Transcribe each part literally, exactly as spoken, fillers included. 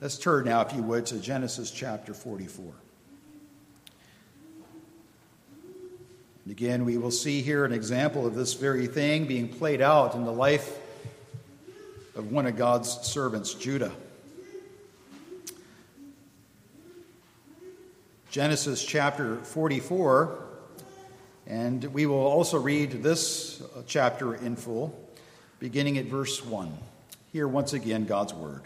Let's turn now, if you would, to Genesis chapter forty-four. And again, we will see here an example of this very thing being played out in the life of one of God's servants, Judah. Genesis chapter forty-four, and we will also read this chapter in full, beginning at verse one. Hear once again God's word.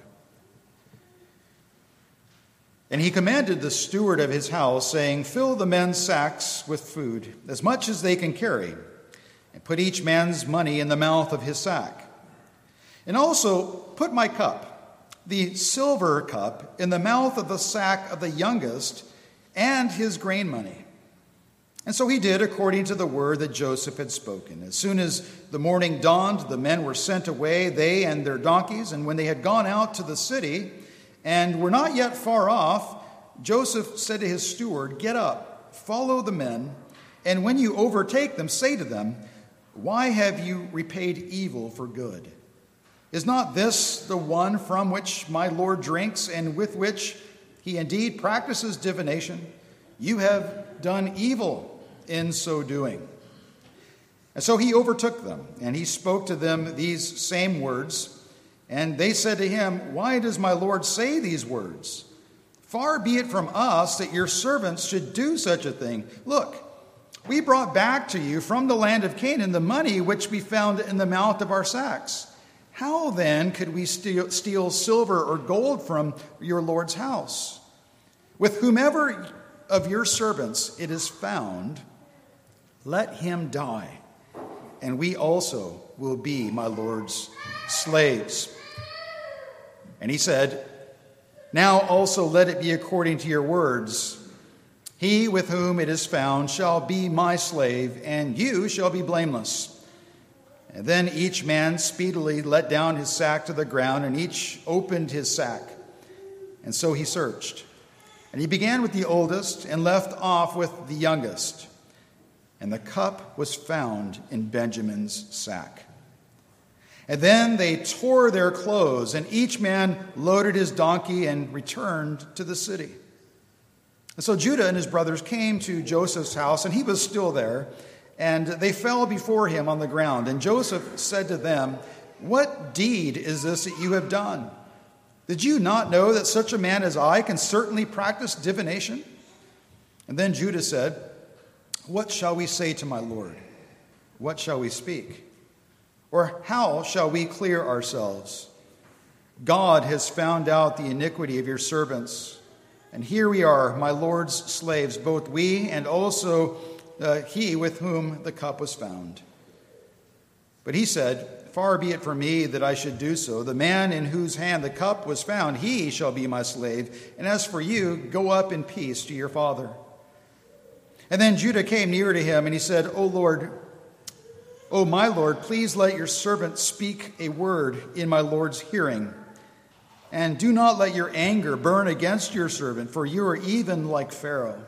And he commanded the steward of his house, saying, "Fill the men's sacks with food, as much as they can carry, and put each man's money in the mouth of his sack. And also put my cup, the silver cup, in the mouth of the sack of the youngest, and his grain money." And so he did according to the word that Joseph had spoken. As soon as the morning dawned, the men were sent away, they and their donkeys. And when they had gone out to the city and were not yet far off, Joseph said to his steward, "Get up, follow the men, and when you overtake them, say to them, 'Why have you repaid evil for good? Is not this the one from which my Lord drinks, and with which he indeed practices divination? You have done evil in so doing.' And so he overtook them, and he spoke to them these same words. And they said to him, 'Why does my Lord say these words? Far be it from us that your servants should do such a thing. Look, we brought back to you from the land of Canaan the money which we found in the mouth of our sacks. How then could we steal, steal silver or gold from your Lord's house? With whomever of your servants it is found, let him die, and we also will be my Lord's slaves.' And he said, 'Now also let it be according to your words. He with whom it is found shall be my slave, and you shall be blameless.' And then each man speedily let down his sack to the ground, and each opened his sack. And so he searched. And he began with the oldest and left off with the youngest. And the cup was found in Benjamin's sack. And then they tore their clothes, and each man loaded his donkey and returned to the city. And so Judah and his brothers came to Joseph's house, and he was still there, and they fell before him on the ground. And Joseph said to them, 'What deed is this that you have done? Did you not know that such a man as I can certainly practice divination?' And then Judah said, 'What shall we say to my Lord? What shall we speak? Or how shall we clear ourselves? God has found out the iniquity of your servants. And here we are, my Lord's slaves, both we and also uh, he with whom the cup was found.' But he said, 'Far be it from me that I should do so. The man in whose hand the cup was found, he shall be my slave. And as for you, go up in peace to your father.' And then Judah came near to him, and he said, 'O Lord, O my Lord, please let your servant speak a word in my Lord's hearing. And do not let your anger burn against your servant, for you are even like Pharaoh.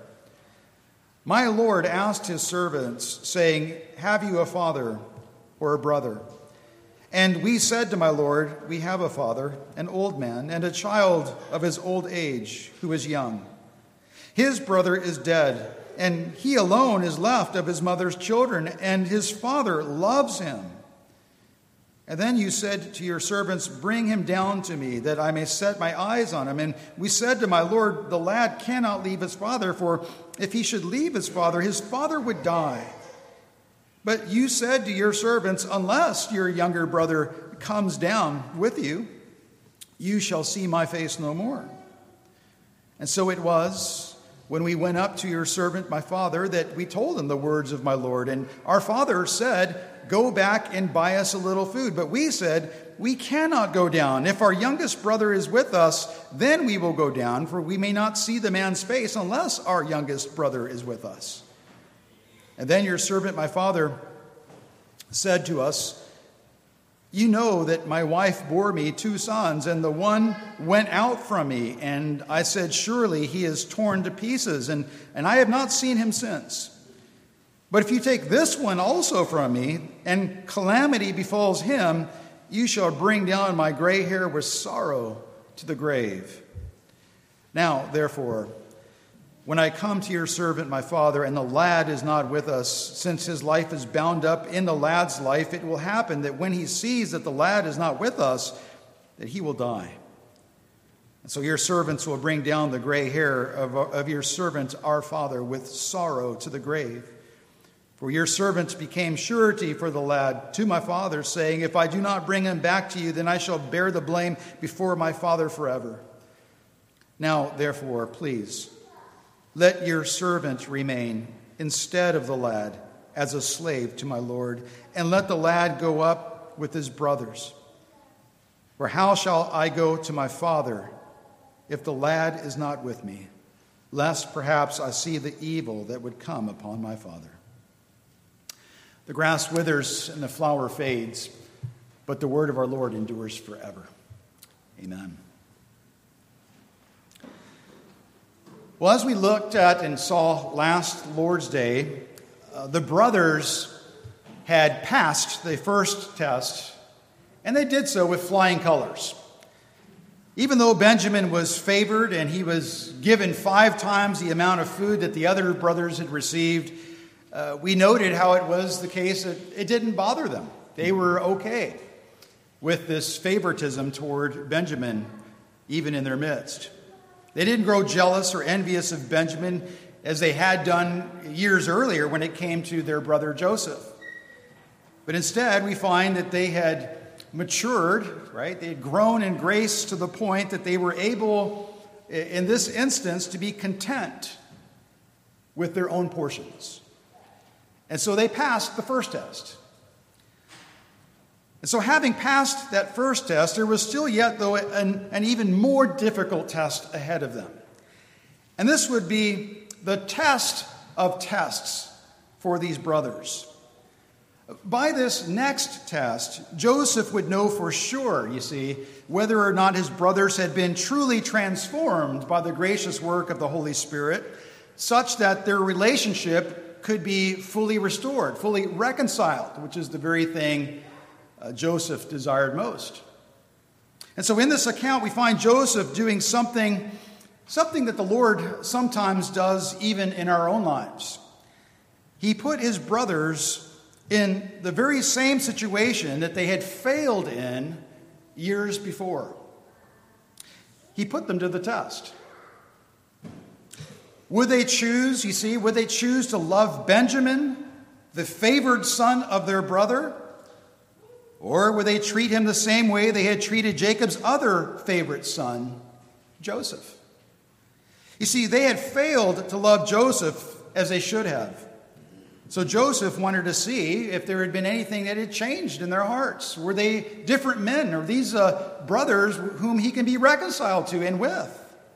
My Lord asked his servants, saying, Have you a father or a brother? And we said to my Lord, We have a father, an old man, and a child of his old age who is young. His brother is dead, and he alone is left of his mother's children, and his father loves him. And then you said to your servants, Bring him down to me, that I may set my eyes on him. And we said to my Lord, The lad cannot leave his father, for if he should leave his father, his father would die. But you said to your servants, Unless your younger brother comes down with you, you shall see my face no more. And so it was, when we went up to your servant, my father, that we told him the words of my Lord. And our father said, Go back and buy us a little food. But we said, We cannot go down. If our youngest brother is with us, then we will go down, for we may not see the man's face unless our youngest brother is with us. And then your servant, my father, said to us, You know that my wife bore me two sons, and the one went out from me. And I said, Surely he is torn to pieces, and, and I have not seen him since. But if you take this one also from me, and calamity befalls him, you shall bring down my gray hair with sorrow to the grave. Now, therefore, when I come to your servant, my father, and the lad is not with us, since his life is bound up in the lad's life, it will happen that when he sees that the lad is not with us, that he will die. And so your servants will bring down the gray hair of, of your servant, our father, with sorrow to the grave. For your servant became surety for the lad to my father, saying, if I do not bring him back to you, then I shall bear the blame before my father forever. Now, therefore, please, let your servant remain instead of the lad as a slave to my Lord, and let the lad go up with his brothers. For how shall I go to my father if the lad is not with me, lest perhaps I see the evil that would come upon my father? The grass withers and the flower fades, but the word of our Lord endures forever. Amen. Well, as we looked at and saw last Lord's Day, uh, the brothers had passed the first test, and they did so with flying colors. Even though Benjamin was favored and he was given five times the amount of food that the other brothers had received, uh, we noted how it was the case that it didn't bother them. They were okay with this favoritism toward Benjamin, even in their midst. They didn't grow jealous or envious of Benjamin as they had done years earlier when it came to their brother Joseph. But instead, we find that they had matured, right? They had grown in grace to the point that they were able, in this instance, to be content with their own portions. And so they passed the first test. And so having passed that first test, there was still yet, though, an, an even more difficult test ahead of them. And this would be the test of tests for these brothers. By this next test, Joseph would know for sure, you see, whether or not his brothers had been truly transformed by the gracious work of the Holy Spirit, such that their relationship could be fully restored, fully reconciled, which is the very thing Uh, Joseph desired most. And so in this account, we find Joseph doing something, something that the Lord sometimes does even in our own lives. He put his brothers in the very same situation that they had failed in years before. He put them to the test. Would they choose, you see, would they choose to love Benjamin, the favored son of their brother? Or would they treat him the same way they had treated Jacob's other favorite son, Joseph? You see, they had failed to love Joseph as they should have. So Joseph wanted to see if there had been anything that had changed in their hearts. Were they different men, or these uh, brothers whom he can be reconciled to and with?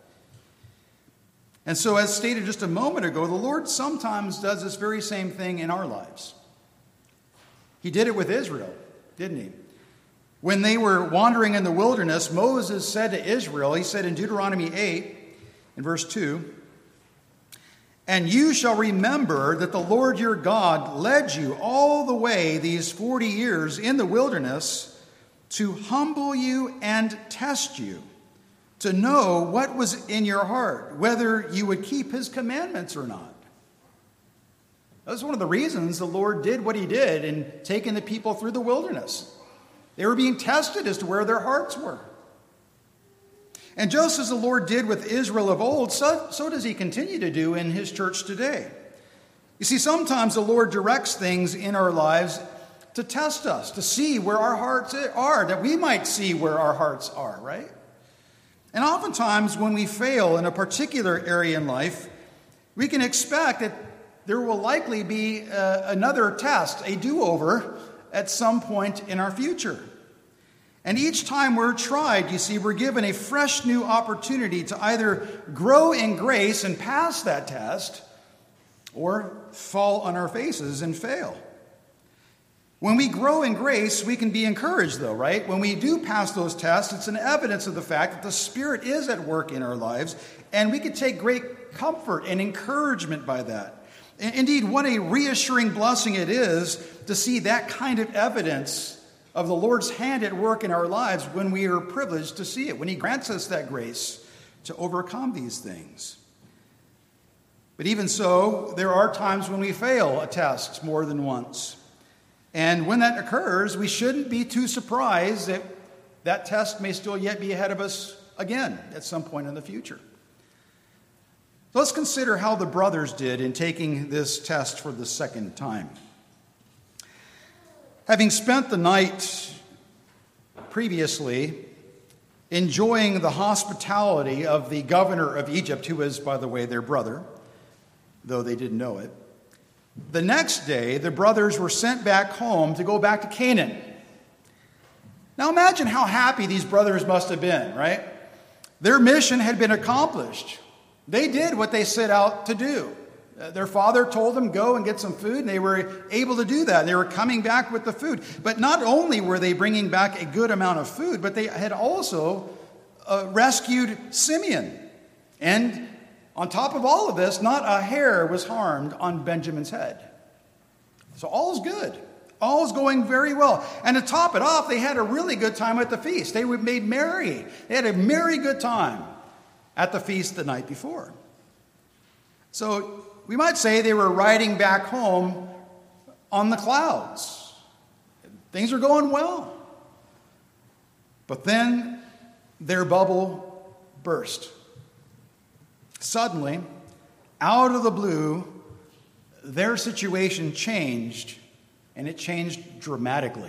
And so, as stated just a moment ago, the Lord sometimes does this very same thing in our lives. He did it with Israel, didn't he? When they were wandering in the wilderness, Moses said to Israel, he said in Deuteronomy eight, in verse two, "And you shall remember that the Lord your God led you all the way these forty years in the wilderness to humble you and test you, to know what was in your heart, whether you would keep his commandments or not." That's one of the reasons the Lord did what he did in taking the people through the wilderness. They were being tested as to where their hearts were. And just as the Lord did with Israel of old, so, so does he continue to do in his church today. You see, sometimes the Lord directs things in our lives to test us, to see where our hearts are, that we might see where our hearts are, right? And oftentimes when we fail in a particular area in life, we can expect that there will likely be uh, another test, a do-over, at some point in our future. And each time we're tried, you see, we're given a fresh new opportunity to either grow in grace and pass that test, or fall on our faces and fail. When we grow in grace, we can be encouraged, though, right? When we do pass those tests, it's an evidence of the fact that the Spirit is at work in our lives, and we can take great comfort and encouragement by that. Indeed, what a reassuring blessing it is to see that kind of evidence of the Lord's hand at work in our lives when we are privileged to see it, when he grants us that grace to overcome these things. But even so, there are times when we fail a test more than once. And when that occurs, we shouldn't be too surprised that that test may still yet be ahead of us again at some point in the future. Let's consider how the brothers did in taking this test for the second time. Having spent the night previously enjoying the hospitality of the governor of Egypt, who was, by the way, their brother, though they didn't know it, the next day the brothers were sent back home to go back to Canaan. Now imagine how happy these brothers must have been, right? Their mission had been accomplished. They did what they set out to do. Uh, their father told them, go and get some food, and they were able to do that. They were coming back with the food. But not only were they bringing back a good amount of food, but they had also uh, rescued Simeon. And on top of all of this, not a hair was harmed on Benjamin's head. So all's good. All's going very well. And to top it off, they had a really good time at the feast. They were made merry. They had a merry good time at the feast the night before. So we might say they were riding back home on the clouds. Things are going well. But then their bubble burst. Suddenly, out of the blue, their situation changed, and it changed dramatically.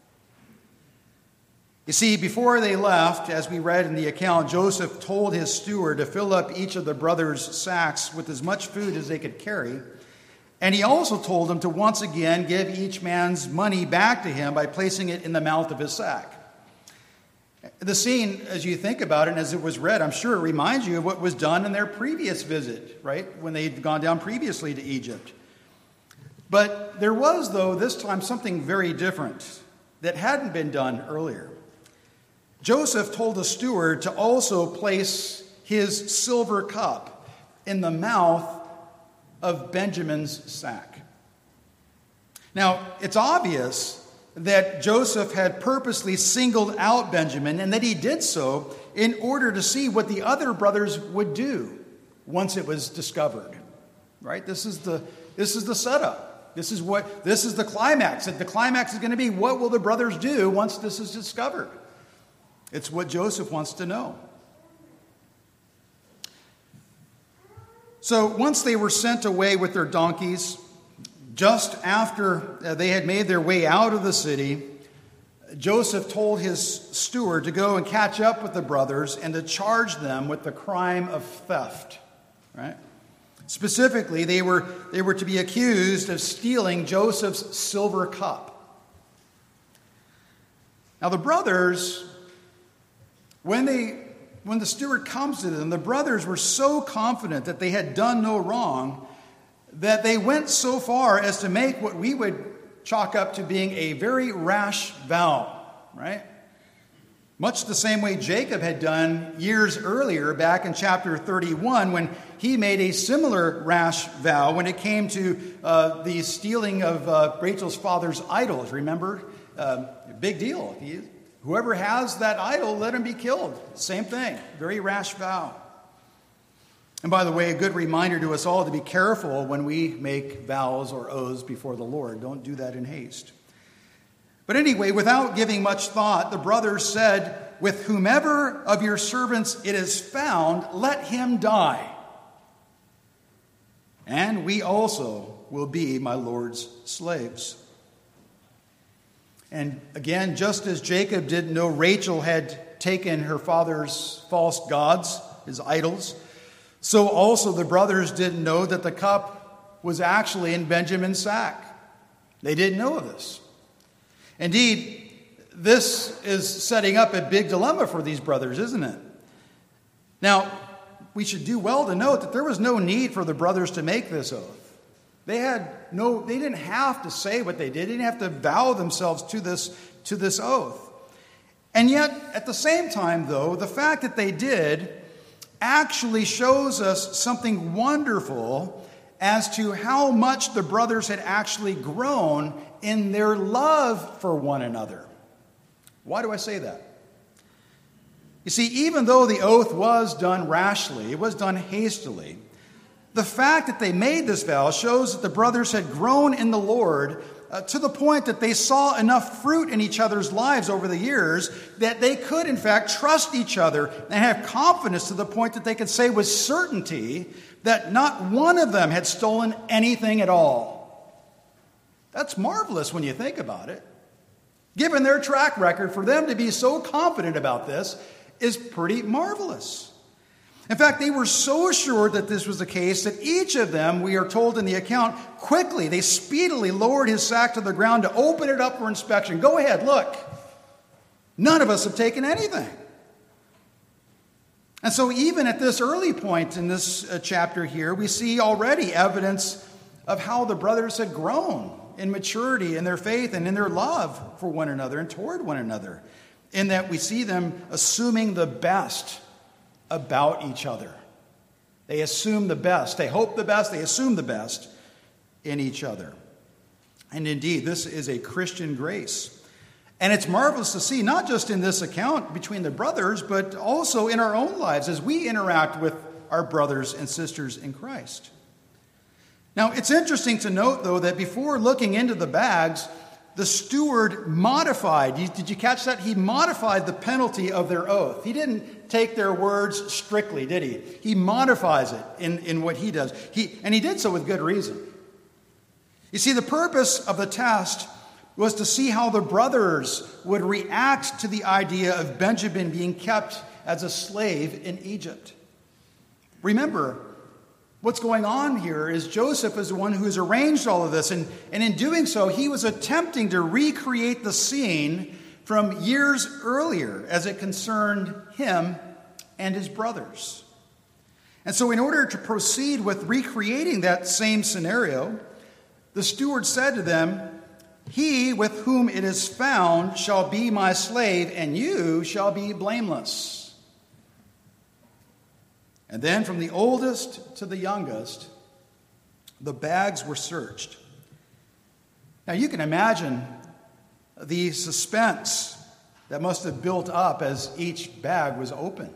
You see, before they left, as we read in the account, Joseph told his steward to fill up each of the brothers' sacks with as much food as they could carry. And he also told them to once again give each man's money back to him by placing it in the mouth of his sack. The scene, as you think about it, and as it was read, I'm sure it reminds you of what was done in their previous visit, right? When they'd gone down previously to Egypt. But there was, though, this time something very different that hadn't been done earlier. Joseph told the steward to also place his silver cup in the mouth of Benjamin's sack. Now, it's obvious that Joseph had purposely singled out Benjamin, and that he did so in order to see what the other brothers would do once it was discovered. Right? This is the this is the setup. This is what this is the climax. And the climax is going to be, what will the brothers do once this is discovered? It's what Joseph wants to know. So once they were sent away with their donkeys, just after they had made their way out of the city, Joseph told his steward to go and catch up with the brothers and to charge them with the crime of theft. Right? Specifically, they were, they were to be accused of stealing Joseph's silver cup. Now the brothers, when they when the steward comes to them, the brothers were so confident that they had done no wrong that they went so far as to make what we would chalk up to being a very rash vow, right? Much the same way Jacob had done years earlier back in chapter thirty-one, when he made a similar rash vow when it came to uh, the stealing of uh, Rachel's father's idols. Remember? Uh, big deal. He, whoever has that idol, let him be killed. Same thing. Very rash vow. And by the way, a good reminder to us all to be careful when we make vows or oaths before the Lord. Don't do that in haste. But anyway, without giving much thought, the brothers said, "With whomever of your servants it is found, let him die. And we also will be my Lord's slaves." And again, just as Jacob didn't know Rachel had taken her father's false gods, his idols, so also the brothers didn't know that the cup was actually in Benjamin's sack. They didn't know of this. Indeed, this is setting up a big dilemma for these brothers, isn't it? Now, we should do well to note that there was no need for the brothers to make this oath. They had no, they didn't have to say what they did. They didn't have to vow themselves to this, to this oath. And yet, at the same time, though, the fact that they did actually shows us something wonderful as to how much the brothers had actually grown in their love for one another. Why do I say that? You see, even though the oath was done rashly, it was done hastily, the fact that they made this vow shows that the brothers had grown in the Lord uh, to the point that they saw enough fruit in each other's lives over the years that they could, in fact, trust each other and have confidence to the point that they could say with certainty that not one of them had stolen anything at all. That's marvelous when you think about it. Given their track record, for them to be so confident about this is pretty marvelous. In fact, they were so assured that this was the case that each of them, we are told in the account, quickly, they speedily lowered his sack to the ground to open it up for inspection. Go ahead, look. None of us have taken anything. And so even at this early point in this uh, chapter here, we see already evidence of how the brothers had grown in maturity in their faith and in their love for one another and toward one another, in that we see them assuming the best about each other. They assume the best. They hope the best. They assume the best in each other. And indeed, this is a Christian grace. And it's marvelous to see, not just in this account between the brothers, but also in our own lives as we interact with our brothers and sisters in Christ. Now, it's interesting to note, though, that before looking into the bags, the steward modified. Did you catch that? He modified the penalty of their oath. He didn't take their words strictly, did he? He modifies it in, in what he does. He, and he did so with good reason. You see, the purpose of the test was to see how the brothers would react to the idea of Benjamin being kept as a slave in Egypt. Remember, what's going on here is Joseph is the one who has arranged all of this. And, and in doing so, he was attempting to recreate the scene from years earlier as it concerned him and his brothers. And so in order to proceed with recreating that same scenario, the steward said to them, "He with whom it is found shall be my slave, and you shall be blameless." And then from the oldest to the youngest, the bags were searched. Now you can imagine the suspense that must have built up as each bag was opened.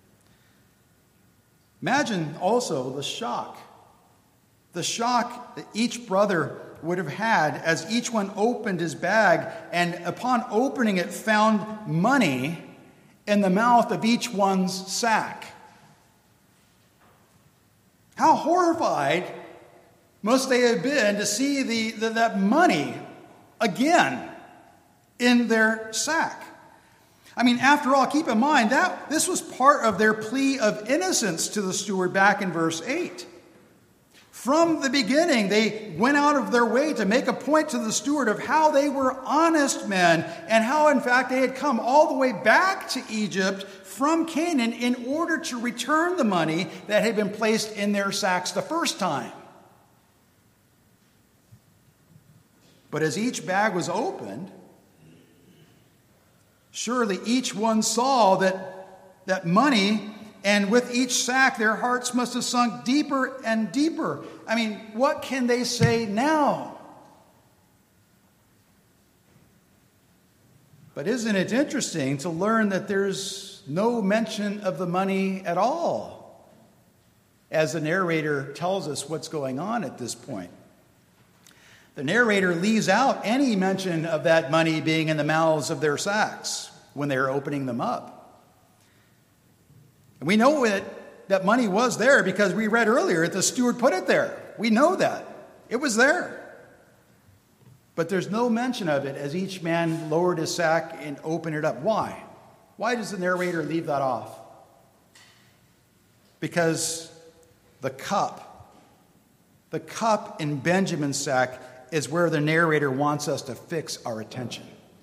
Imagine also the shock. The shock that each brother would have had as each one opened his bag and upon opening it found money in the mouth of each one's sack. How horrified must they have been to see the, the, that money again in their sack. I mean, after all, keep in mind that this was part of their plea of innocence to the steward back in verse eight. From the beginning, they went out of their way to make a point to the steward of how they were honest men and how, in fact, they had come all the way back to Egypt from Canaan in order to return the money that had been placed in their sacks the first time. But as each bag was opened, surely each one saw that, that money, and with each sack their hearts must have sunk deeper and deeper. I mean, what can they say now? But isn't it interesting to learn that there's no mention of the money at all, as the narrator tells us what's going on at this point? The narrator leaves out any mention of that money being in the mouths of their sacks when they're opening them up. And we know that that money was there because we read earlier that the steward put it there. We know that. It was there. But there's no mention of it as each man lowered his sack and opened it up. Why? Why does the narrator leave that off? Because the cup, the cup in Benjamin's sack is where the narrator wants us to fix our attention.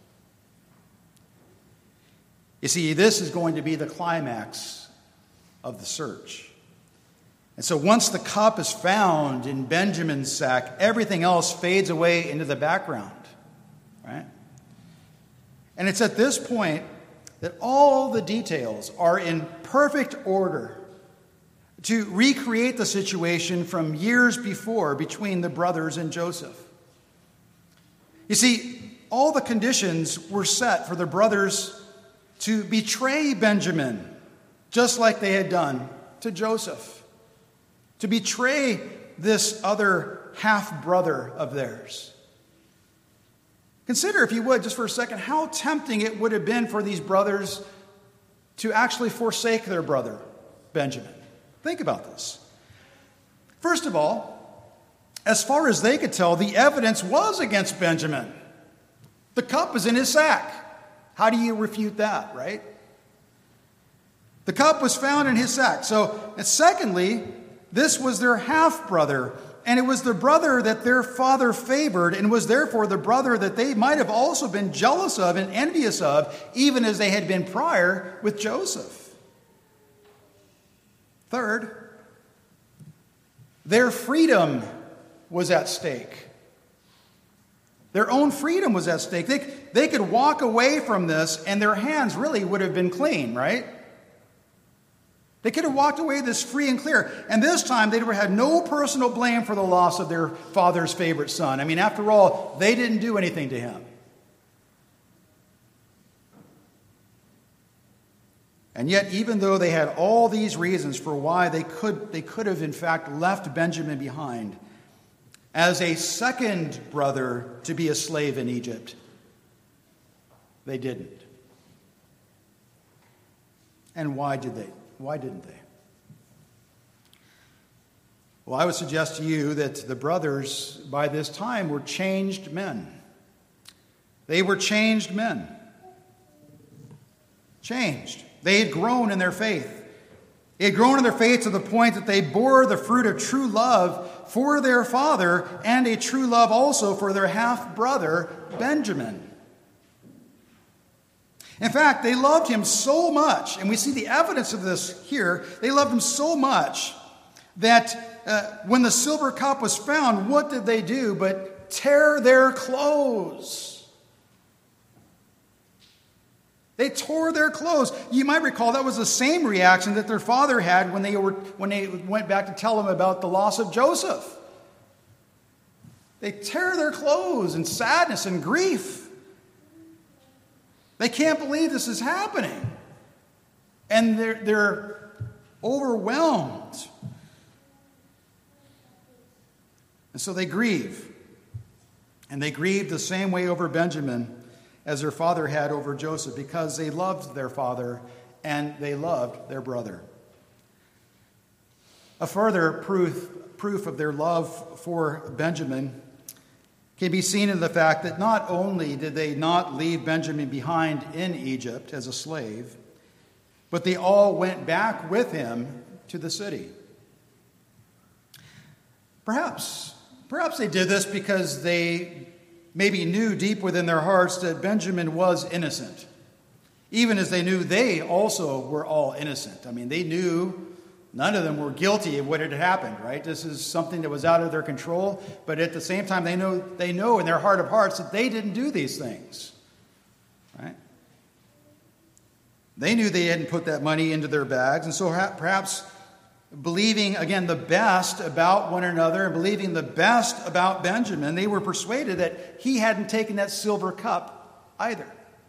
You see, this is going to be the climax of the search. And so once the cup is found in Benjamin's sack, everything else fades away into the background, right? And it's at this point that all the details are in perfect order to recreate the situation from years before between the brothers and Joseph. You see, all the conditions were set for the brothers to betray Benjamin, just like they had done to Joseph. To betray this other half-brother of theirs. Consider, if you would, just for a second, how tempting it would have been for these brothers to actually forsake their brother, Benjamin. Think about this. First of all, as far as they could tell, the evidence was against Benjamin. The cup was in his sack. How do you refute that, right? The cup was found in his sack. So, and secondly, this was their half-brother, and it was the brother that their father favored, and was therefore the brother that they might have also been jealous of and envious of, even as they had been prior with Joseph. Third, their freedom was at stake. Their own freedom was at stake. They, they could walk away from this, and their hands really would have been clean, right? They could have walked away this free and clear. And this time, they had no personal blame for the loss of their father's favorite son. I mean, after all, they didn't do anything to him. And yet, even though they had all these reasons for why they could, they could have, in fact, left Benjamin behind as a second brother to be a slave in Egypt, they didn't. And why did they? Why didn't they? Well, I would suggest to you that the brothers by this time were changed men. They were changed men. Changed. They had grown in their faith. They had grown in their faith to the point that they bore the fruit of true love for their father and a true love also for their half-brother, Benjamin. In fact, they loved him so much, and we see the evidence of this here, they loved him so much that uh, when the silver cup was found, what did they do but tear their clothes? They tore their clothes. You might recall that was the same reaction that their father had when they were when they went back to tell him about the loss of Joseph. They tear their clothes in sadness and grief. They can't believe this is happening. And they're, they're overwhelmed. And so they grieve. And they grieve the same way over Benjamin as their father had over Joseph, because they loved their father and they loved their brother. A further proof, proof of their love for Benjamin can be seen in the fact that not only did they not leave Benjamin behind in Egypt as a slave, but they all went back with him to the city. Perhaps, perhaps they did this because they maybe knew deep within their hearts that Benjamin was innocent, even as they knew they also were all innocent. I mean, they knew none of them were guilty of what had happened, right? This is something that was out of their control, but at the same time, they know they know in their heart of hearts that they didn't do these things, right? They knew they hadn't put that money into their bags, and so perhaps believing, again, the best about one another and believing the best about Benjamin, they were persuaded that he hadn't taken that silver cup either.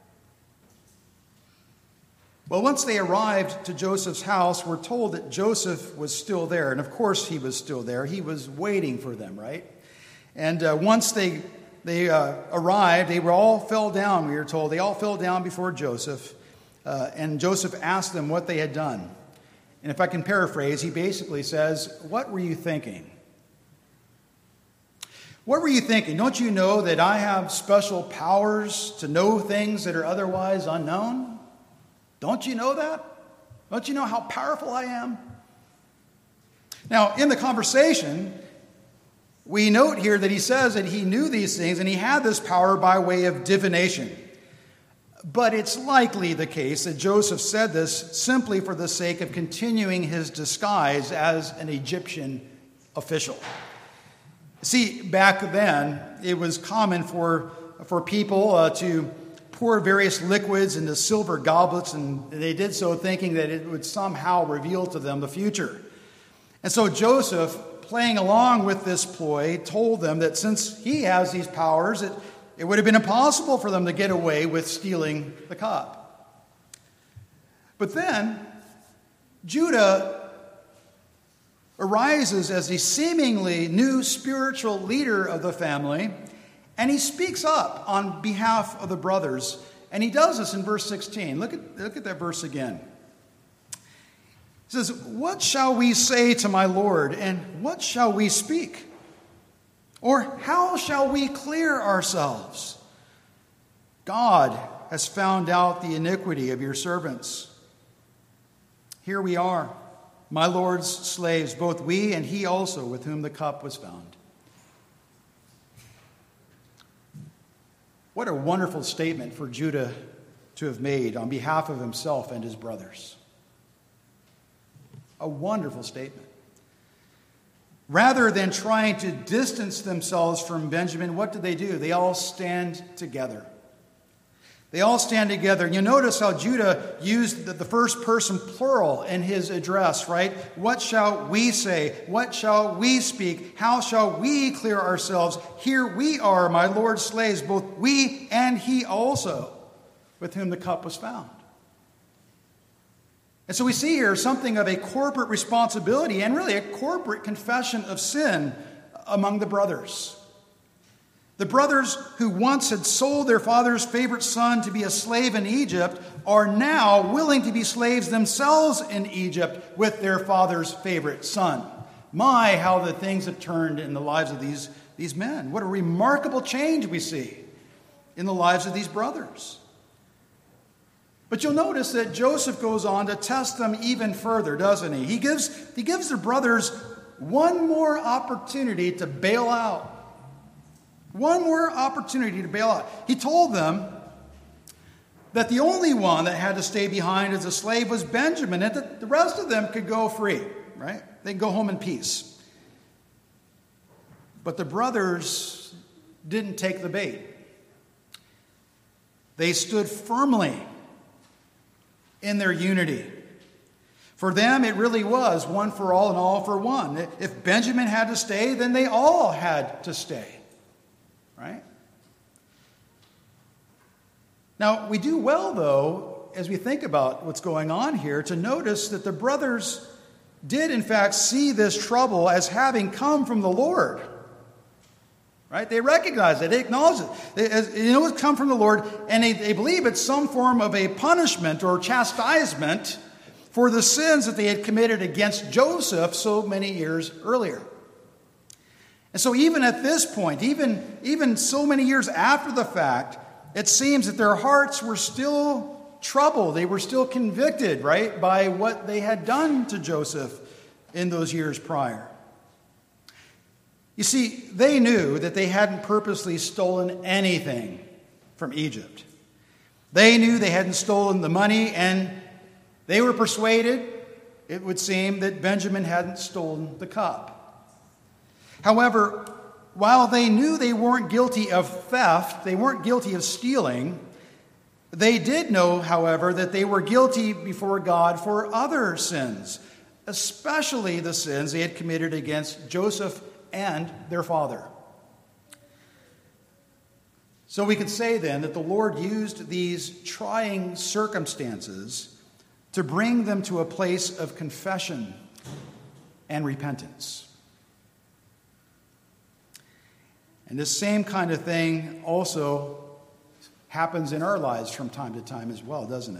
Well, once they arrived to Joseph's house, we're told that Joseph was still there. And of course he was still there. He was waiting for them, right? And uh, once they they uh, arrived, they were all fell down, we are told. They all fell down before Joseph. Uh, and Joseph asked them what they had done. And if I can paraphrase, he basically says, "What were you thinking? What were you thinking? Don't you know that I have special powers to know things that are otherwise unknown? Don't you know that? Don't you know how powerful I am?" Now, in the conversation, we note here that he says that he knew these things and he had this power by way of divination. But it's likely the case that Joseph said this simply for the sake of continuing his disguise as an Egyptian official. See, back then, it was common for, for people uh, to pour various liquids into silver goblets, and they did so thinking that it would somehow reveal to them the future. And so Joseph, playing along with this ploy, told them that since he has these powers, that it would have been impossible for them to get away with stealing the cup. But then, Judah arises as the seemingly new spiritual leader of the family, and he speaks up on behalf of the brothers. And he does this in verse sixteen. Look at, look at that verse again. He says, "What shall we say to my Lord, and what shall we speak? Or how shall we clear ourselves? God has found out the iniquity of your servants. Here we are, my Lord's slaves, both we and he also with whom the cup was found." What a wonderful statement for Judah to have made on behalf of himself and his brothers. A wonderful statement. Rather than trying to distance themselves from Benjamin, what did they do? They all stand together. They all stand together. And you notice how Judah used the first person plural in his address, right? What shall we say? What shall we speak? How shall we clear ourselves? Here we are, my Lord's slaves, both we and he also, with whom the cup was found. And so we see here something of a corporate responsibility and really a corporate confession of sin among the brothers. The brothers who once had sold their father's favorite son to be a slave in Egypt are now willing to be slaves themselves in Egypt with their father's favorite son. My, how the things have turned in the lives of these, these men. What a remarkable change we see in the lives of these brothers. But you'll notice that Joseph goes on to test them even further, doesn't he? He gives, he gives the brothers one more opportunity to bail out. One more opportunity to bail out. He told them that the only one that had to stay behind as a slave was Benjamin, and that the rest of them could go free, right? They could go home in peace. But the brothers didn't take the bait. They stood firmly in their unity. For them, it really was one for all and all for one. If Benjamin had to stay, then they all had to stay. Right? Now, we do well, though, as we think about what's going on here, to notice that the brothers did, in fact, see this trouble as having come from the Lord. Right? They recognize it. They acknowledge it. They, as, they know it's come from the Lord, and they, they believe it's some form of a punishment or chastisement for the sins that they had committed against Joseph so many years earlier. And so even at this point, even, even so many years after the fact, it seems that their hearts were still troubled. They were still convicted, right, by what they had done to Joseph in those years prior. You see, they knew that they hadn't purposely stolen anything from Egypt. They knew they hadn't stolen the money, and they were persuaded, it would seem, that Benjamin hadn't stolen the cup. However, while they knew they weren't guilty of theft, they weren't guilty of stealing, they did know, however, that they were guilty before God for other sins, especially the sins they had committed against Joseph and their father. So we could say then that the Lord used these trying circumstances to bring them to a place of confession and repentance. And this same kind of thing also happens in our lives from time to time as well, doesn't it?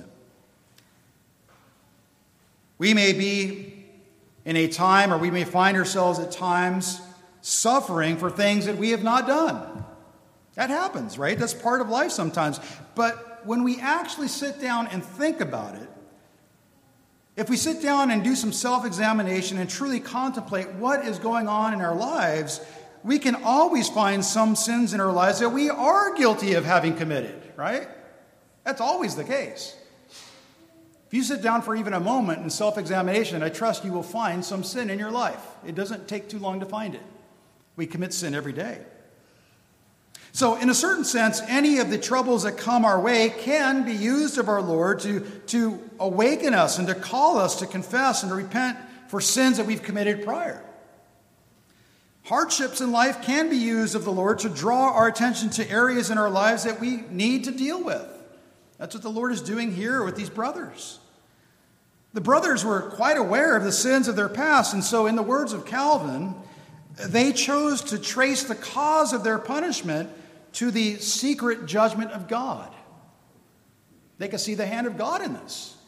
We may be in a time, or we may find ourselves at times suffering for things that we have not done. That happens, right? That's part of life sometimes. But when we actually sit down and think about it, if we sit down and do some self-examination and truly contemplate what is going on in our lives, we can always find some sins in our lives that we are guilty of having committed, right? That's always the case. If you sit down for even a moment in self-examination, I trust you will find some sin in your life. It doesn't take too long to find it. We commit sin every day. So in a certain sense, any of the troubles that come our way can be used of our Lord to, to awaken us and to call us to confess and to repent for sins that we've committed prior. Hardships in life can be used of the Lord to draw our attention to areas in our lives that we need to deal with. That's what the Lord is doing here with these brothers. The brothers were quite aware of the sins of their past, and so in the words of Calvin, they chose to trace the cause of their punishment to the secret judgment of God. They could see the hand of God in this.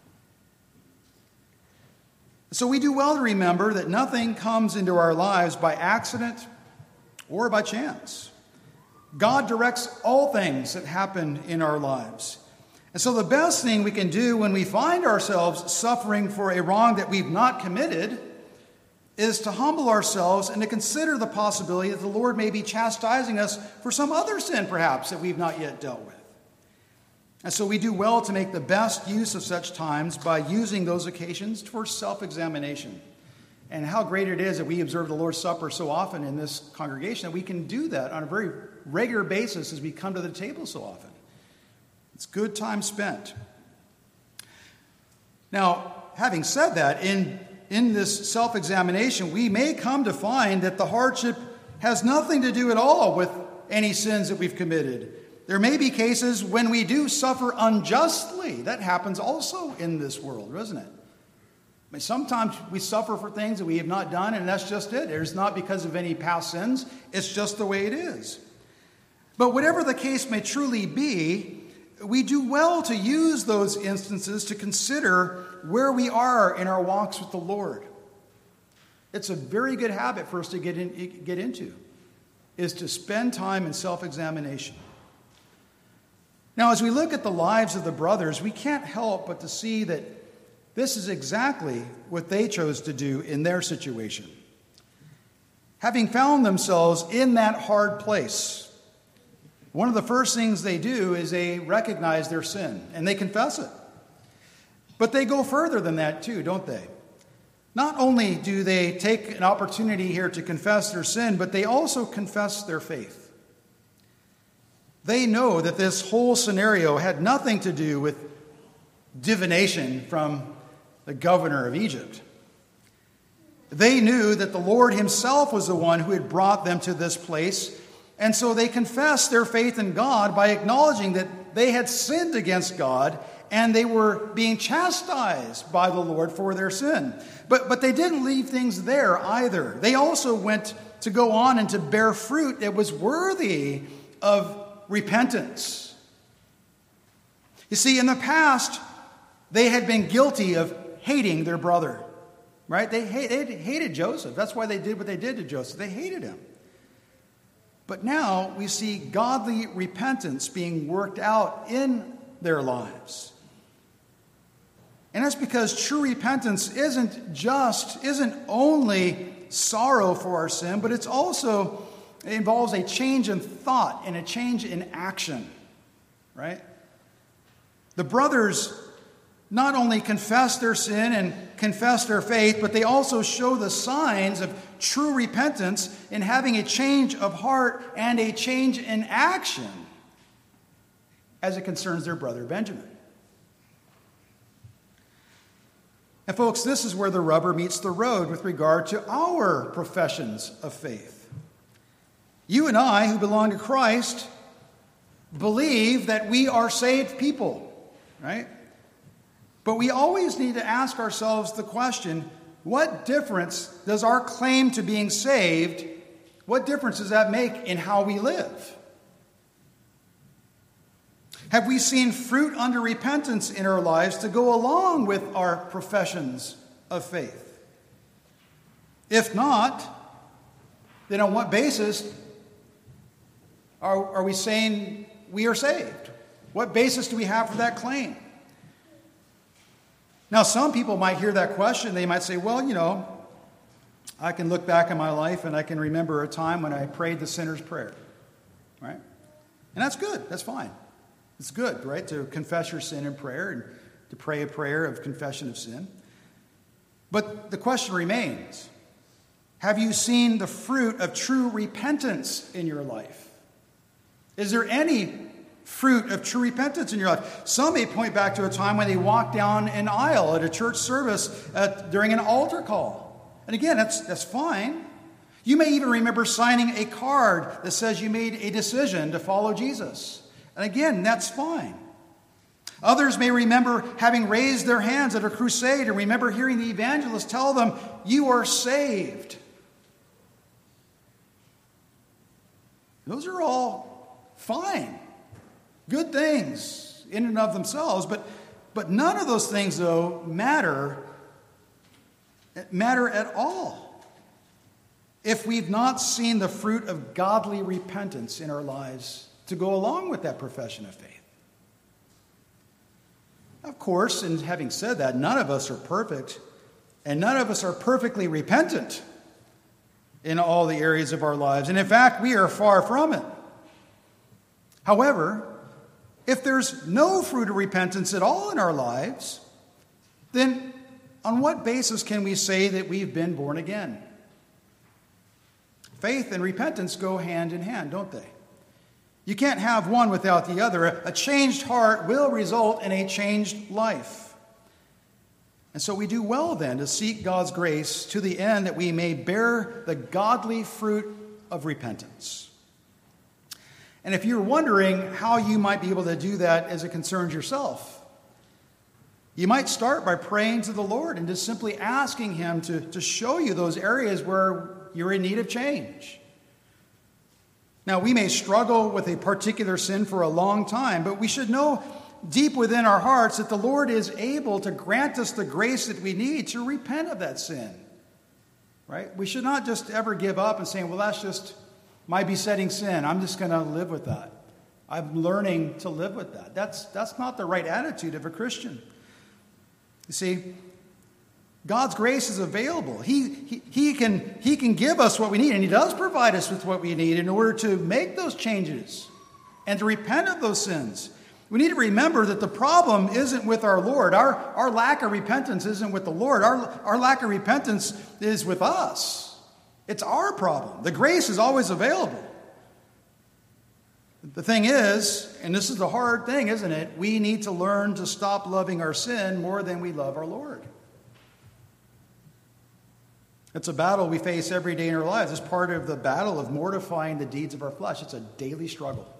So we do well to remember that nothing comes into our lives by accident or by chance. God directs all things that happen in our lives. And so the best thing we can do when we find ourselves suffering for a wrong that we've not committed is to humble ourselves and to consider the possibility that the Lord may be chastising us for some other sin, perhaps, that we've not yet dealt with. And so we do well to make the best use of such times by using those occasions for self-examination. And how great it is that we observe the Lord's Supper so often in this congregation that we can do that on a very regular basis as we come to the table so often. It's good time spent. Now, having said that, in, in this self-examination, we may come to find that the hardship has nothing to do at all with any sins that we've committed. There may be cases when we do suffer unjustly. That happens also in this world, doesn't it? I mean, sometimes we suffer for things that we have not done, and that's just it. It's not because of any past sins. It's just the way it is. But whatever the case may truly be, we do well to use those instances to consider where we are in our walks with the Lord. It's a very good habit for us to get in, get into, is to spend time in self-examination. Now, as we look at the lives of the brothers, we can't help but to see that this is exactly what they chose to do in their situation. Having found themselves in that hard place, one of the first things they do is they recognize their sin, and they confess it. But they go further than that too, don't they? Not only do they take an opportunity here to confess their sin, but they also confess their faith. They know that this whole scenario had nothing to do with divination from the governor of Egypt. They knew that the Lord himself was the one who had brought them to this place, and so they confessed their faith in God by acknowledging that they had sinned against God and they were being chastised by the Lord for their sin. But, but they didn't leave things there either. They also went to go on and to bear fruit that was worthy of repentance. You see, in the past, they had been guilty of hating their brother, right? They, hate, they hated Joseph. That's why they did what they did to Joseph. They hated him. But now we see godly repentance being worked out in their lives. And that's because true repentance isn't just, isn't only sorrow for our sin, but it's also, it involves a change in thought and a change in action, right? The brothers not only confess their sin and confess their faith, but they also show the signs of true repentance in having a change of heart and a change in action as it concerns their brother Benjamin. And folks, this is where the rubber meets the road with regard to our professions of faith. You and I, who belong to Christ, believe that we are saved people, right? But we always need to ask ourselves the question, what difference does our claim to being saved, what difference does that make in how we live? Have we seen fruit under repentance in our lives to go along with our professions of faith? If not, then on what basis are, are we saying we are saved? What basis do we have for that claim? Now, some people might hear that question. They might say, well, you know, I can look back in my life and I can remember a time when I prayed the sinner's prayer, right? And that's good. That's fine. It's good, right, to confess your sin in prayer and to pray a prayer of confession of sin. But the question remains, have you seen the fruit of true repentance in your life? Is there any fruit of true repentance in your life? Some may point back to a time when they walked down an aisle at a church service at, during an altar call. And again, that's, that's fine. You may even remember signing a card that says you made a decision to follow Jesus. And again, that's fine. Others may remember having raised their hands at a crusade and remember hearing the evangelist tell them, "You are saved." Those are all fine, good things in and of themselves, but, but none of those things, though, matter, matter at all if we've not seen the fruit of godly repentance in our lives to go along with that profession of faith. Of course, and having said that, none of us are perfect, and none of us are perfectly repentant in all the areas of our lives. And in fact, we are far from it. However, if there's no fruit of repentance at all in our lives, then on what basis can we say that we've been born again? Faith and repentance go hand in hand, don't they? You can't have one without the other. A changed heart will result in a changed life. And so we do well then to seek God's grace to the end that we may bear the godly fruit of repentance. And if you're wondering how you might be able to do that as it concerns yourself, you might start by praying to the Lord and just simply asking Him to, to show you those areas where you're in need of change. Now, we may struggle with a particular sin for a long time, but we should know deep within our hearts that the Lord is able to grant us the grace that we need to repent of that sin. Right? We should not just ever give up and say, well, that's just my besetting sin. I'm just going to live with that. I'm learning to live with that. That's, that's not the right attitude of a Christian. You see, God's grace is available. He, he, he, can, he can give us what we need, and He does provide us with what we need in order to make those changes and to repent of those sins. We need to remember that the problem isn't with our Lord. Our, our lack of repentance isn't with the Lord. Our, our lack of repentance is with us. It's our problem. The grace is always available. The thing is, and this is the hard thing, isn't it? We need to learn to stop loving our sin more than we love our Lord. It's a battle we face every day in our lives. It's part of the battle of mortifying the deeds of our flesh. It's a daily struggle.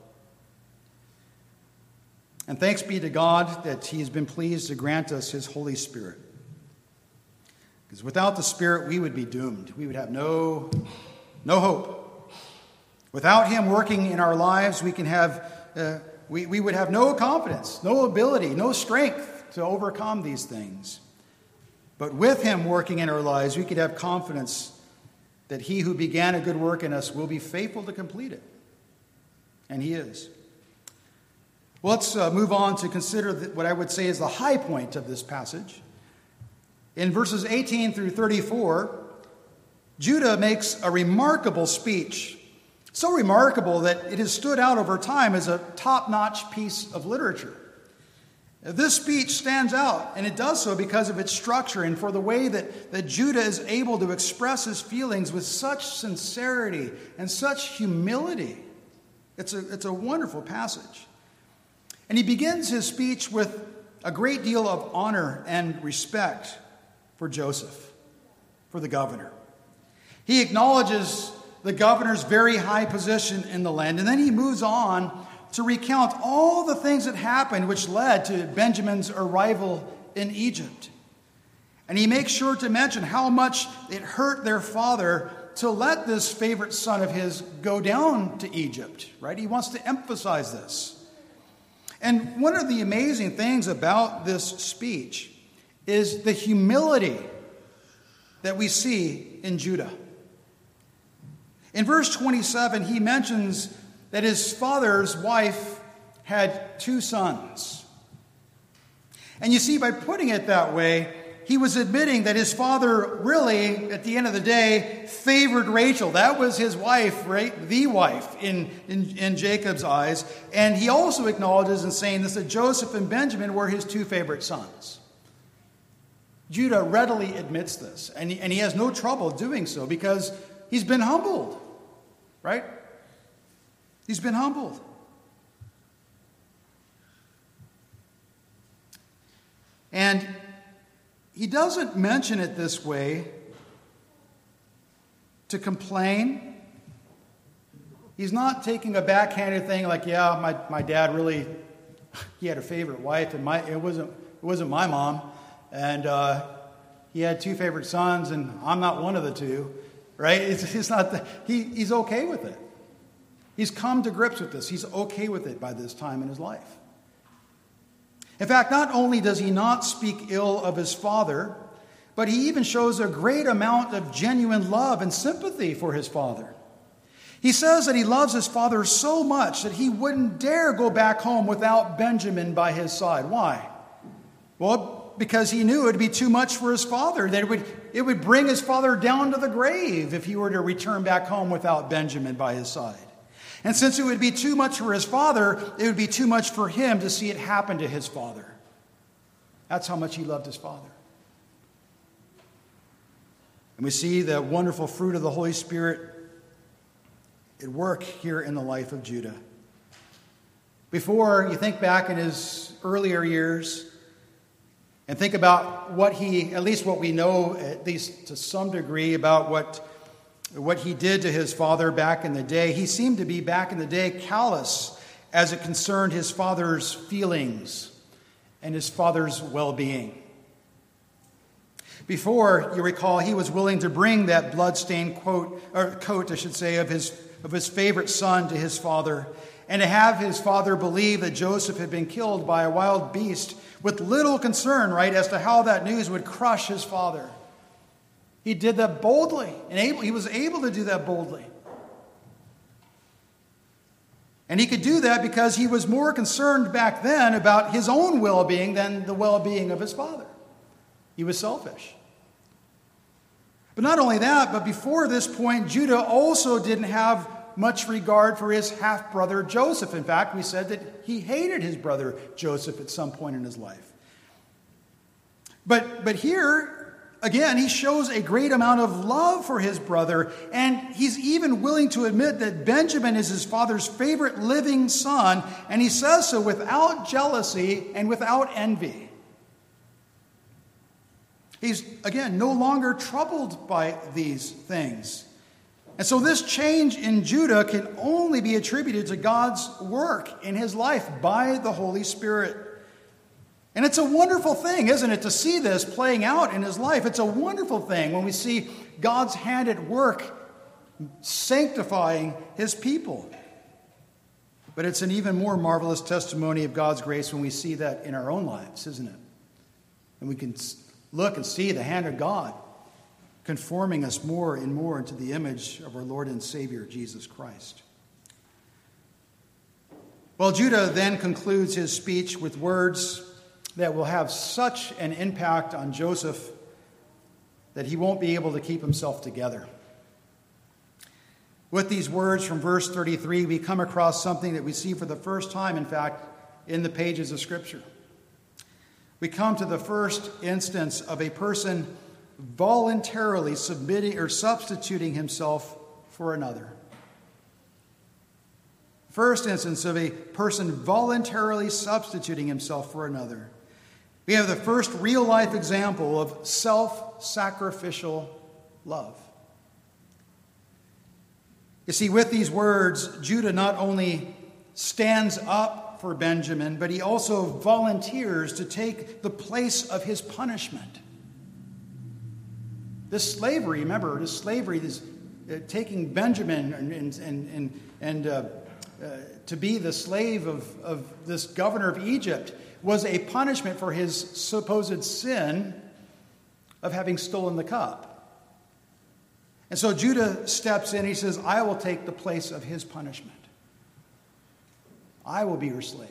And thanks be to God that He has been pleased to grant us His Holy Spirit. Because without the Spirit, we would be doomed. We would have no, no hope. Without Him working in our lives, we can have uh, we, we would have no confidence, no ability, no strength to overcome these things. But with Him working in our lives, we could have confidence that He who began a good work in us will be faithful to complete it. And He is. Well, let's uh, move on to consider what I would say is the high point of this passage. In verses eighteen through thirty-four, Judah makes a remarkable speech. So remarkable that it has stood out over time as a top-notch piece of literature. This speech stands out, and it does so because of its structure and for the way that, that Judah is able to express his feelings with such sincerity and such humility. It's a, it's a wonderful passage. And he begins his speech with a great deal of honor and respect for Joseph, for the governor. He acknowledges the governor's very high position in the land, and then he moves on to recount all the things that happened which led to Benjamin's arrival in Egypt. And he makes sure to mention how much it hurt their father to let this favorite son of his go down to Egypt, right? He wants to emphasize this. And one of the amazing things about this speech is the humility that we see in Judah. In verse twenty-seven, he mentions that his father's wife had two sons. And you see, by putting it that way, he was admitting that his father really, at the end of the day, favored Rachel. That was his wife, right? The wife in, in, in Jacob's eyes. And he also acknowledges in saying this that Joseph and Benjamin were his two favorite sons. Judah readily admits this, and he, and he has no trouble doing so because he's been humbled, right? He's been humbled. And he doesn't mention it this way to complain. He's not taking a backhanded thing like, yeah, my, my dad really, he had a favorite wife, and my it wasn't it wasn't my mom, and uh, he had two favorite sons, and I'm not one of the two, right? It's, it's not the, he he's okay with it. He's come to grips with this. He's okay with it by this time in his life. In fact, not only does he not speak ill of his father, but he even shows a great amount of genuine love and sympathy for his father. He says that he loves his father so much that he wouldn't dare go back home without Benjamin by his side. Why? Well, because he knew it would be too much for his father, that it would, it would bring his father down to the grave if he were to return back home without Benjamin by his side. And since it would be too much for his father, it would be too much for him to see it happen to his father. That's how much he loved his father. And we see the wonderful fruit of the Holy Spirit at work here in the life of Judah. Before you think back in his earlier years and think about what he, at least what we know, at least to some degree, about what What he did to his father back in the day, he seemed to be back in the day callous as it concerned his father's feelings and his father's well-being. Before, you recall, he was willing to bring that blood-stained quote, or coat, I should say, of his, of his favorite son to his father, and to have his father believe that Joseph had been killed by a wild beast with little concern, right, as to how that news would crush his father. He did that boldly, and able, he was able to do that boldly. And he could do that because he was more concerned back then about his own well-being than the well-being of his father. He was selfish. But not only that, but before this point, Judah also didn't have much regard for his half-brother Joseph. In fact, we said that he hated his brother Joseph at some point in his life. But, but here, again, he shows a great amount of love for his brother, and he's even willing to admit that Benjamin is his father's favorite living son, and he says so without jealousy and without envy. He's, again, no longer troubled by these things. And so this change in Judah can only be attributed to God's work in his life by the Holy Spirit. And it's a wonderful thing, isn't it, to see this playing out in his life. It's a wonderful thing when we see God's hand at work sanctifying his people. But it's an even more marvelous testimony of God's grace when we see that in our own lives, isn't it? And we can look and see the hand of God conforming us more and more into the image of our Lord and Savior, Jesus Christ. Well, Judah then concludes his speech with words that will have such an impact on Joseph that he won't be able to keep himself together. With these words from verse thirty-three, we come across something that we see for the first time, in fact, in the pages of Scripture. We come to the first instance of a person voluntarily submitting or substituting himself for another. First instance of a person voluntarily substituting himself for another. We have the first real-life example of self-sacrificial love. You see, with these words, Judah not only stands up for Benjamin, but he also volunteers to take the place of his punishment. This slavery, remember, this slavery, this uh, taking Benjamin and, and, and, and uh, uh, to be the slave of, of this governor of Egypt was a punishment for his supposed sin of having stolen the cup. And so Judah steps in, he says, I will take the place of his punishment. I will be your slave.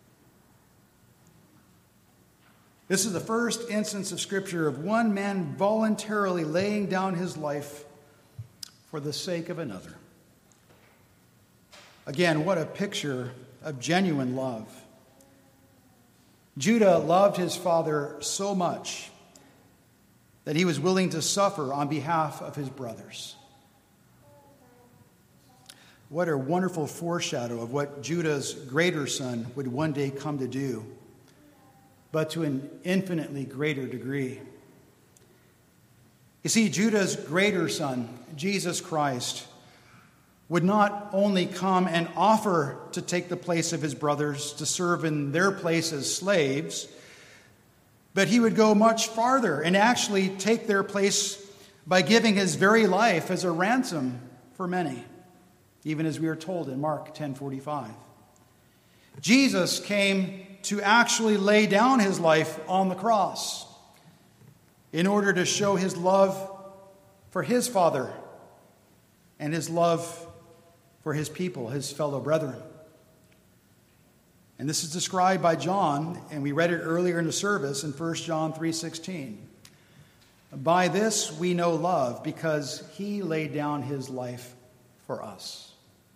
This is the first instance of Scripture of one man voluntarily laying down his life for the sake of another. Again, what a picture of genuine love. Judah loved his father so much that he was willing to suffer on behalf of his brothers. What a wonderful foreshadow of what Judah's greater son would one day come to do, but to an infinitely greater degree. You see, Judah's greater son, Jesus Christ, would not only come and offer to take the place of his brothers, to serve in their place as slaves, but he would go much farther and actually take their place by giving his very life as a ransom for many, even as we are told in Mark ten forty-five. Jesus came to actually lay down his life on the cross in order to show his love for his Father and his love for his people, his fellow brethren. And this is described by John, and we read it earlier in the service in First John three sixteen. By this we know love, because he laid down his life for us.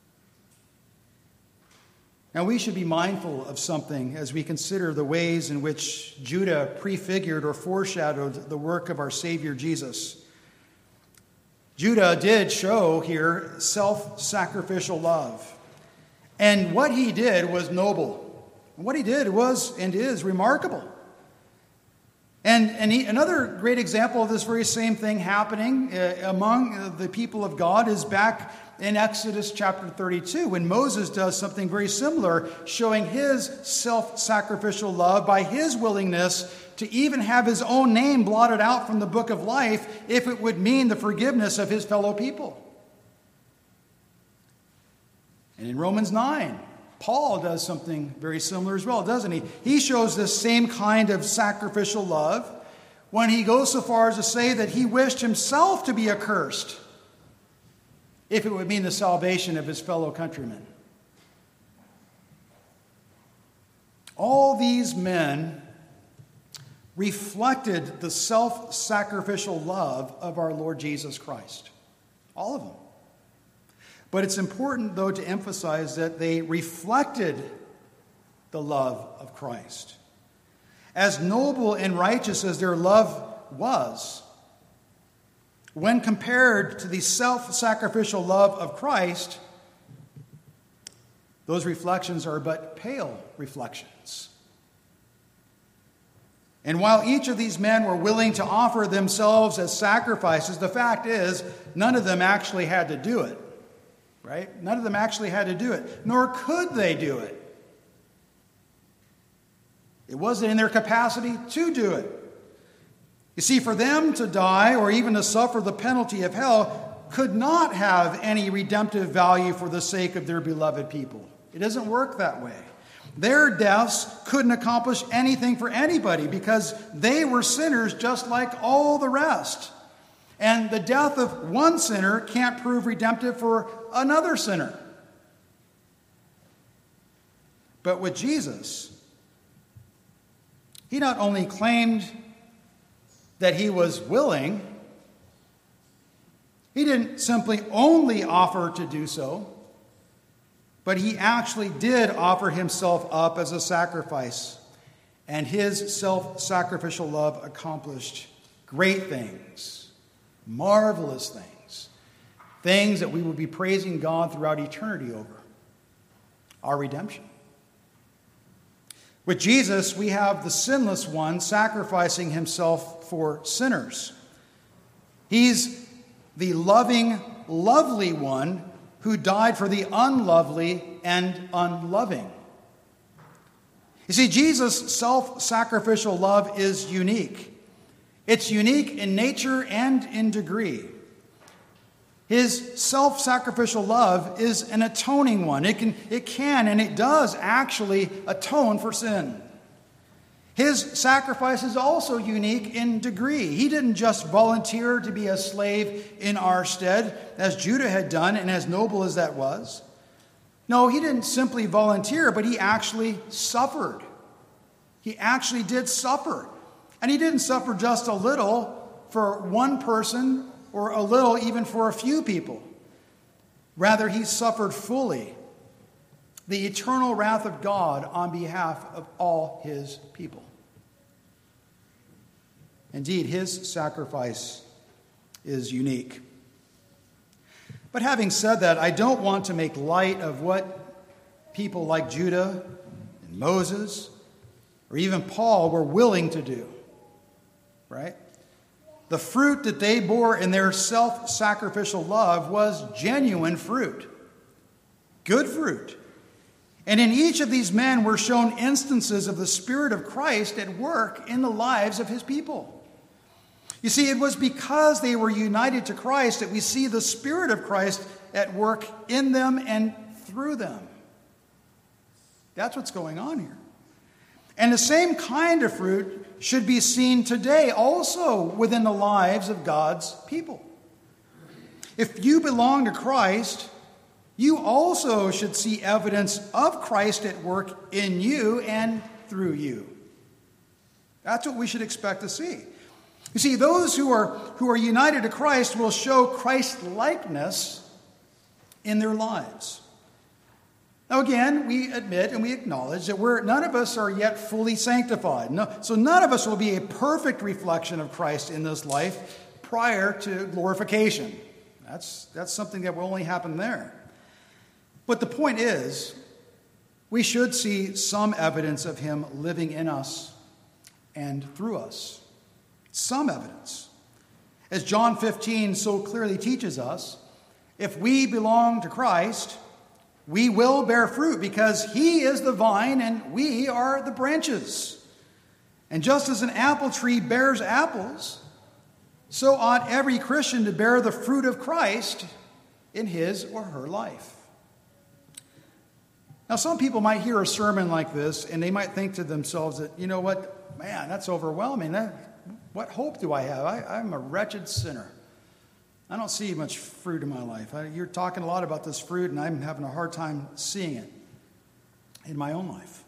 Now we should be mindful of something as we consider the ways in which Judah prefigured or foreshadowed the work of our Savior Jesus. Judah did show here self-sacrificial love. And what he did was noble. What he did was and is remarkable. And, and he, another great example of this very same thing happening uh, among uh, the people of God is back in Exodus chapter thirty-two, when Moses does something very similar, showing his self-sacrificial love by his willingness to even have his own name blotted out from the book of life if it would mean the forgiveness of his fellow people. And in Romans nine, Paul does something very similar as well, doesn't he? He shows this same kind of sacrificial love when he goes so far as to say that he wished himself to be accursed if it would mean the salvation of his fellow countrymen. All these men reflected the self-sacrificial love of our Lord Jesus Christ. All of them. But it's important, though, to emphasize that they reflected the love of Christ. As noble and righteous as their love was, when compared to the self-sacrificial love of Christ, those reflections are but pale reflections. And while each of these men were willing to offer themselves as sacrifices, the fact is, none of them actually had to do it. Right? None of them actually had to do it, nor could they do it. It wasn't in their capacity to do it. You see, for them to die or even to suffer the penalty of hell could not have any redemptive value for the sake of their beloved people. It doesn't work that way. Their deaths couldn't accomplish anything for anybody because they were sinners just like all the rest. And the death of one sinner can't prove redemptive for another sinner. But with Jesus, he not only claimed that he was willing, he didn't simply only offer to do so, but he actually did offer himself up as a sacrifice. And his self-sacrificial love accomplished great things, marvelous things, things that we will be praising God throughout eternity over. Our redemption. With Jesus, we have the sinless one sacrificing himself for sinners. He's the loving, lovely one who died for the unlovely and unloving. You see, Jesus' self-sacrificial love is unique. It's unique in nature and in degree. His self-sacrificial love is an atoning one. It can, it can and it does actually atone for sin. His sacrifice is also unique in degree. He didn't just volunteer to be a slave in our stead, as Judah had done, and as noble as that was. No, he didn't simply volunteer, but he actually suffered. He actually did suffer. And he didn't suffer just a little for one person or a little even for a few people. Rather, he suffered fully the eternal wrath of God on behalf of all his people. Indeed, his sacrifice is unique. But having said that, I don't want to make light of what people like Judah and Moses or even Paul were willing to do. Right? The fruit that they bore in their self-sacrificial love was genuine fruit. Good fruit. And in each of these men were shown instances of the Spirit of Christ at work in the lives of his people. You see, it was because they were united to Christ that we see the Spirit of Christ at work in them and through them. That's what's going on here. And the same kind of fruit should be seen today also within the lives of God's people. If you belong to Christ, you also should see evidence of Christ at work in you and through you. That's what we should expect to see. You see, those who are, who are united to Christ will show Christ-likeness in their lives. Now again, we admit and we acknowledge that we're, none of us are yet fully sanctified. No, so none of us will be a perfect reflection of Christ in this life prior to glorification. That's, that's something that will only happen there. But the point is, we should see some evidence of him living in us and through us. Some evidence. As John fifteen so clearly teaches us, if we belong to Christ, we will bear fruit because he is the vine and we are the branches. And just as an apple tree bears apples, so ought every Christian to bear the fruit of Christ in his or her life. Now, some people might hear a sermon like this and they might think to themselves that, you know what, man, that's overwhelming. That, what hope do I have? I, I'm a wretched sinner. I don't see much fruit in my life. I, you're talking a lot about this fruit, and I'm having a hard time seeing it in my own life.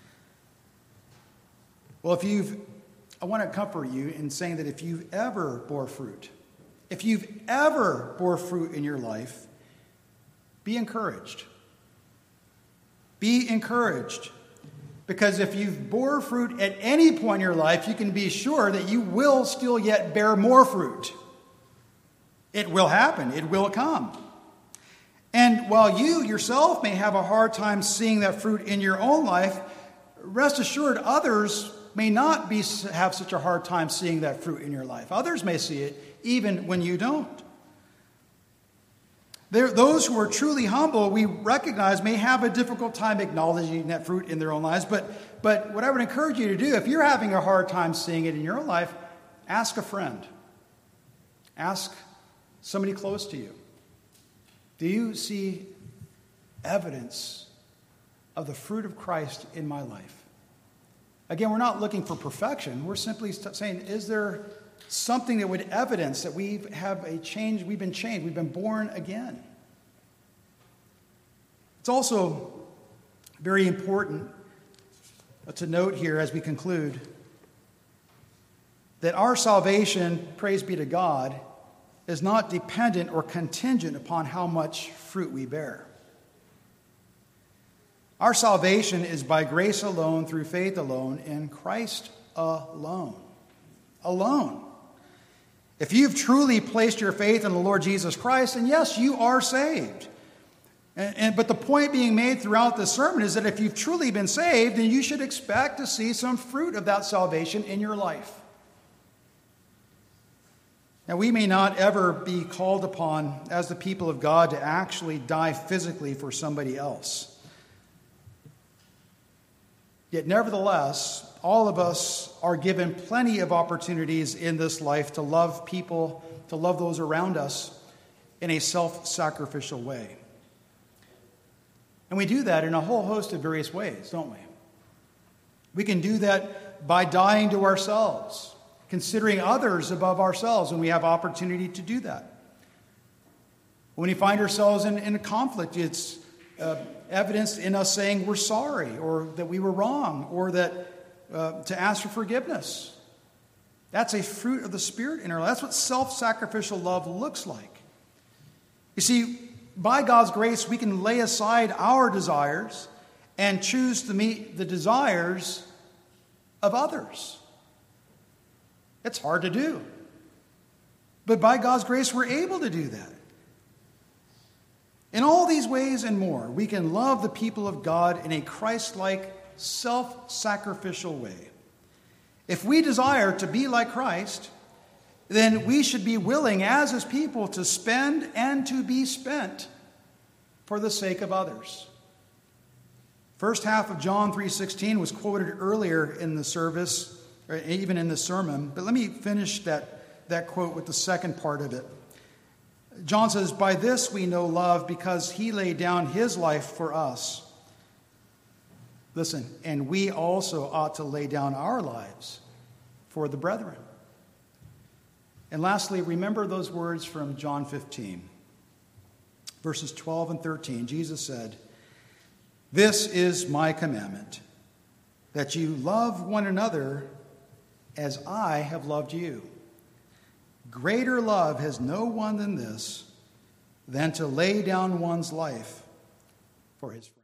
Well, if you've, I want to comfort you in saying that if you've ever bore fruit, if you've ever bore fruit in your life, be encouraged. Be encouraged. Because if you've bore fruit at any point in your life, you can be sure that you will still yet bear more fruit. It will happen. It will come. And while you yourself may have a hard time seeing that fruit in your own life, rest assured others may not be have such a hard time seeing that fruit in your life. Others may see it even when you don't. There, those who are truly humble, we recognize, may have a difficult time acknowledging that fruit in their own lives. But, but what I would encourage you to do, if you're having a hard time seeing it in your own life, ask a friend. Ask somebody close to you. Do you see evidence of the fruit of Christ in my life? Again, we're not looking for perfection. We're simply saying, is there something that would evidence that we have a change, we've been changed, we've been born again? It's also very important to note here as we conclude that our salvation, praise be to God, is not dependent or contingent upon how much fruit we bear. Our salvation is by grace alone, through faith alone, in Christ alone. Alone. If you've truly placed your faith in the Lord Jesus Christ, then yes, you are saved. And, and, but the point being made throughout this sermon is that if you've truly been saved, then you should expect to see some fruit of that salvation in your life. Now, we may not ever be called upon as the people of God to actually die physically for somebody else. Yet, nevertheless, all of us are given plenty of opportunities in this life to love people, to love those around us in a self-sacrificial way. And we do that in a whole host of various ways, don't we? We can do that by dying to ourselves, considering others above ourselves when we have opportunity to do that. When we find ourselves in, in a conflict, it's uh, evidenced in us saying we're sorry, or that we were wrong, or that uh, to ask for forgiveness. That's a fruit of the Spirit in our life. That's what self-sacrificial love looks like. You see, by God's grace, we can lay aside our desires and choose to meet the desires of others. It's hard to do. But by God's grace, we're able to do that. In all these ways and more, we can love the people of God in a Christ-like, self-sacrificial way. If we desire to be like Christ, then we should be willing as his people to spend and to be spent for the sake of others. First half of John three sixteen was quoted earlier in the service, or even in the sermon, but let me finish that, that quote with the second part of it. John says, "By this we know love, because he laid down his life for us." Listen, and we also ought to lay down our lives for the brethren. And lastly, remember those words from John fifteen, verses twelve and thirteen. Jesus said, "This is my commandment, that you love one another as I have loved you. Greater love has no one than this, than to lay down one's life for his friends."